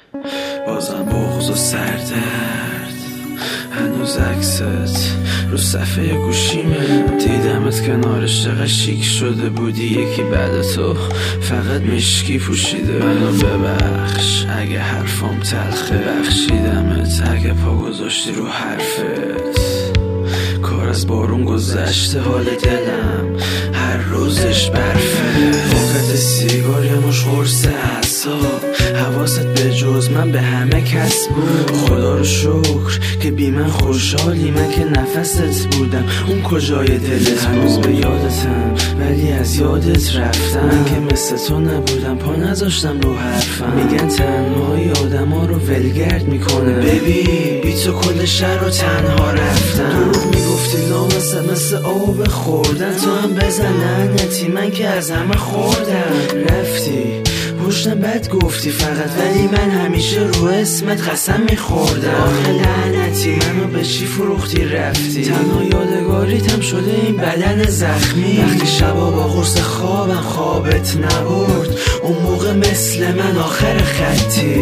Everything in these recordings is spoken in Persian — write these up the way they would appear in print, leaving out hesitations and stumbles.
بازم بغض و سردرد، هنوز عکست رو صفحه گوشیمه. دیدمت کنارش چقدر شیک شده بودی، یکی بعد تو فقط مشکی پوشیده. منو ببخش اگه حرفام تلخه، بخشیدمت اگه پا گذاشتی رو حرفت. کار از بارون گذشته، حال دلم هر روزش برفه. فقط سیگار یه مش قرص اعصاب، حواست به جز من به همه کس بود. خدا رو شکر که بی من خوشحالی، من که نفست بودم اون کجای دلت. هنوز به یادتم ولی از یادت رفتم، من که مثل تو نبودم پا نذاشتم رو حرفم. میگن تنهایی آدم ها رو ولگرد میکنه، ببین بی تو کل شهر رو تنها رفتم. دروغ میگفتی لامصب مثل آب خوردن، تو هم بزن لعنتی من که از همه خوردم. رفتی پشتم بد گفتی فقط، ولی من همیشه رو اسمت قسم میخوردم. آخه لعنتی منو به چی فروختی رفتی، تنها یادگاریتم شده این بدن زخمی. وقتی شبا با قرص خوابم خوابت نبرد، اون موقع مثل من آخر خطی.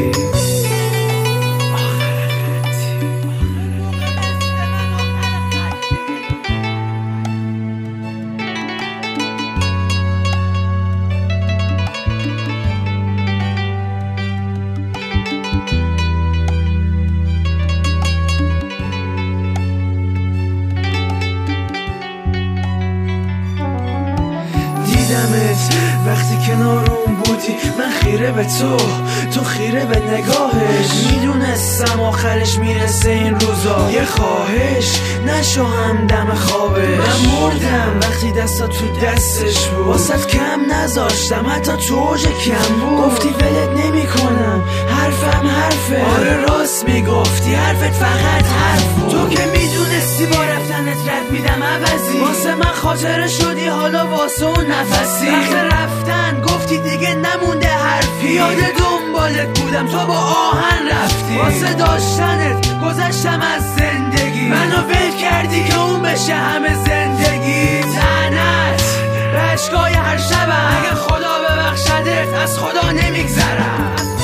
دیدمت وقتی کنار اون بودی، من خیره به تو خیره به نگاهش. میدونستم آخرش میرسه این روزا، یه خواهش نشو همدم خوابش. من مردم وقتی دستا تو دستش بود، واسه کم نذاشتم حتی تو اوج کم بود. گفتی ولت نمی کنم، حرفم حرفه. آره راست میگفتی، حرفت فقط حرف بود. تو که میدونستی با رفتنت رد میدم عوضی، واسه من خاطره شدی حالا واسه اون نفسی. وقت رفتن گفتی دیگه نمونده حرفی، یاد دنبالت بودم تو با آهن رفتی. واسه داشتنت گذشتم از زندگی، منو ول کردی که اون بشه همه زندگی. لعنت به اشکای هر شبم، اگه خدا ببخشدت از خدا نمیگذرم.